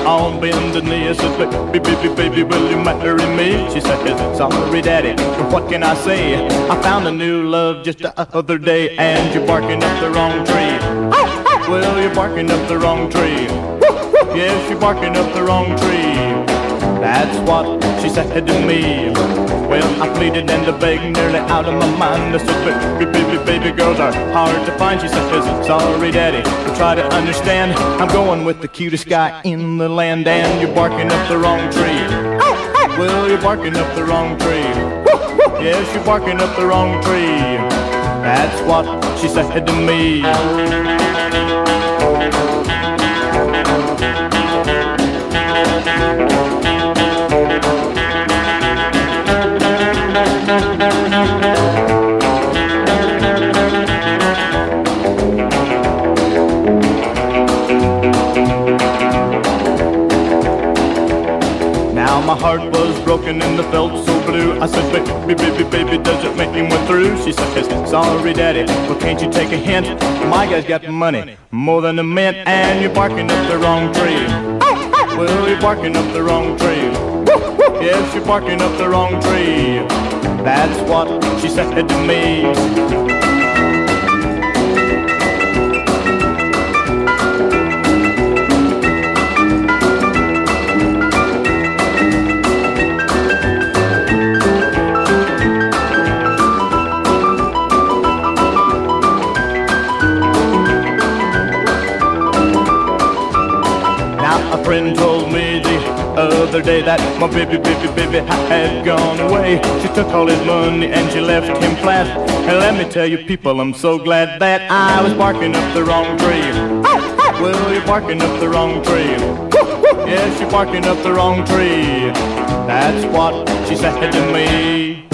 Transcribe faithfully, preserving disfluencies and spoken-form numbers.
on bended knee. I said, baby, baby, baby, will you marry me? She said, sorry, daddy, but what can I say? I found a new love just the other day, and you're barking up the wrong tree. Well, you're barking up the wrong tree. Yes, you're barking up the wrong tree. That's what she said to me. Well, I pleaded and I begged nearly out of my mind. I said, baby, baby, baby, girls are hard to find. She said, sorry, daddy, but try to understand. I'm going with the cutest guy in the land, and you're barking up the wrong tree. Well, you're barking up the wrong tree. Yes, you're barking up the wrong tree. That's what she said to me. Now my heart was broken and I felt so blue. I said, baby, baby, baby, does it make him went through? She said, sorry, daddy, well, can't you take a hint? My guy's got money, more than a mint, and you're barking up the wrong tree. Well, you're barking up the wrong tree. Yes, you're barking up the wrong tree. That's what she said to me. A friend told me the other day that my baby, baby, baby had gone away. She took all his money and she left him flat. And let me tell you people, I'm so glad that I was barking up the wrong tree. Well, you're barking up the wrong tree. Yes, you're barking up the wrong tree. That's what she said to me.